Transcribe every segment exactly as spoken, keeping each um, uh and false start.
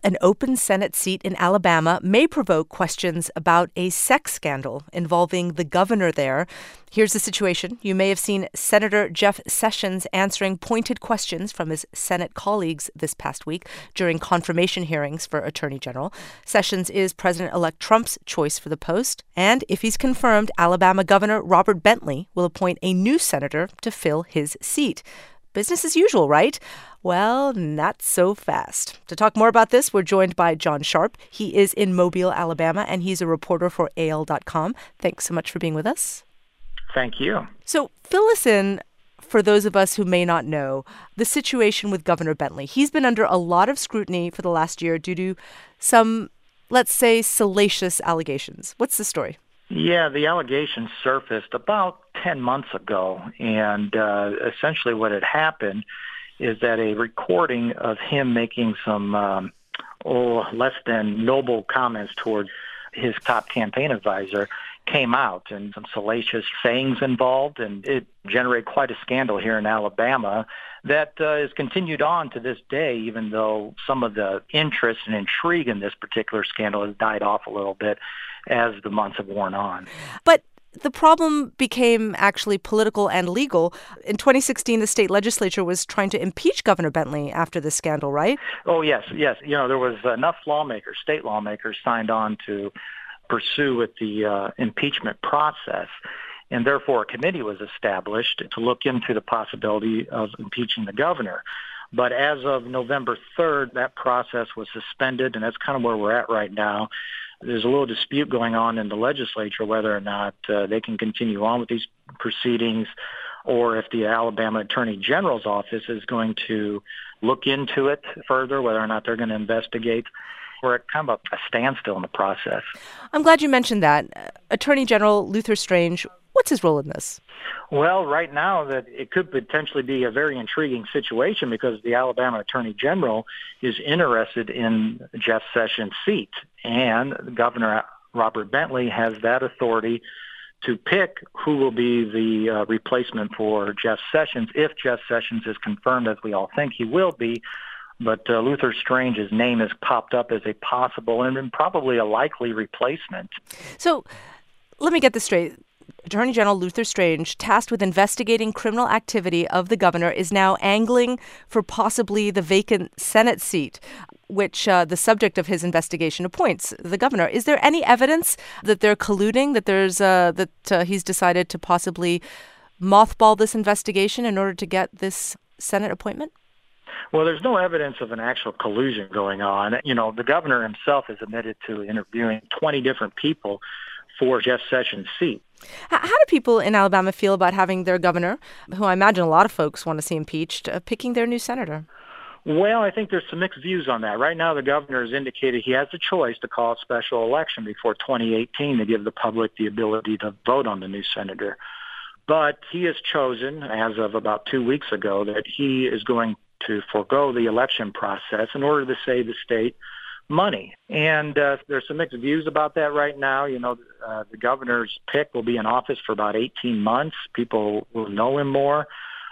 An open Senate seat in Alabama may provoke questions about a sex scandal involving the governor there. Here's the situation. You may have seen Senator Jeff Sessions answering pointed questions from his Senate colleagues this past week during confirmation hearings for Attorney General. Sessions is President-elect Trump's choice for the post, and if he's confirmed, Alabama Governor Robert Bentley will appoint a new senator to fill his seat. Business as usual, right? Well, not so fast. To talk more about this, we're joined by John Sharp. He is in Mobile, Alabama, and he's a reporter for A L dot com. Thanks so much for being with us. Thank you. So fill us in, for those of us who may not know, the situation with Governor Bentley. He's been under a lot of scrutiny for the last year due to some, let's say, salacious allegations. What's the story? Yeah, the allegations surfaced about ten months ago, and uh, essentially what had happened is that a recording of him making some um, oh, less than noble comments towards his top campaign advisor came out, and some salacious sayings involved, and it generated quite a scandal here in Alabama that uh, is continued on to this day, even though some of the interest and intrigue in this particular scandal has died off a little bit as the months have worn on. But the problem became actually political and legal. In twenty sixteen, the state legislature was trying to impeach Governor Bentley after this scandal, right? Oh, yes, yes. You know, there was enough lawmakers, state lawmakers, signed on to pursue with the uh, impeachment process. And therefore, a committee was established to look into the possibility of impeaching the governor. But as of November third, that process was suspended, and that's kind of where we're at right now. There's a little dispute going on in the legislature whether or not uh, they can continue on with these proceedings, or if the Alabama Attorney General's office is going to look into it further, whether or not they're going to investigate. We're at kind of a standstill in the process. I'm glad you mentioned that. Attorney General Luther Strange, what's his role in this? Well, right now, that it could potentially be a very intriguing situation because the Alabama Attorney General is interested in Jeff Sessions' seat, and Governor Robert Bentley has that authority to pick who will be the uh, replacement for Jeff Sessions if Jeff Sessions is confirmed, as we all think he will be. But uh, Luther Strange's name has popped up as a possible and probably a likely replacement. So let me get this straight. Attorney General Luther Strange, tasked with investigating criminal activity of the governor, is now angling for possibly the vacant Senate seat, which uh, the subject of his investigation appoints the governor. Is there any evidence that they're colluding, that there's uh, that uh, he's decided to possibly mothball this investigation in order to get this Senate appointment? Well, there's no evidence of an actual collusion going on. You know, the governor himself has admitted to interviewing twenty different people for Jeff Sessions' seat. How do people in Alabama feel about having their governor, who I imagine a lot of folks want to see impeached, uh, picking their new senator? Well, I think there's some mixed views on that. Right now, the governor has indicated he has the choice to call a special election before twenty eighteen to give the public the ability to vote on the new senator. But he has chosen, as of about two weeks ago, that he is going to forego the election process in order to save the state money. And uh, there's some mixed views about that right now. You know, uh, the governor's pick will be in office for about eighteen months. People will know him more,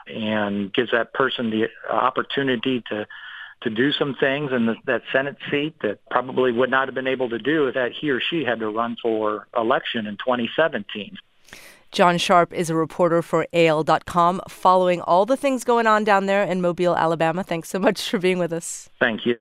and gives that person the opportunity to to do some things in the, that Senate seat that probably would not have been able to do if that he or she had to run for election in twenty seventeen. John Sharp is a reporter for A L dot com, following all the things going on down there in Mobile, Alabama. Thanks so much for being with us. Thank you.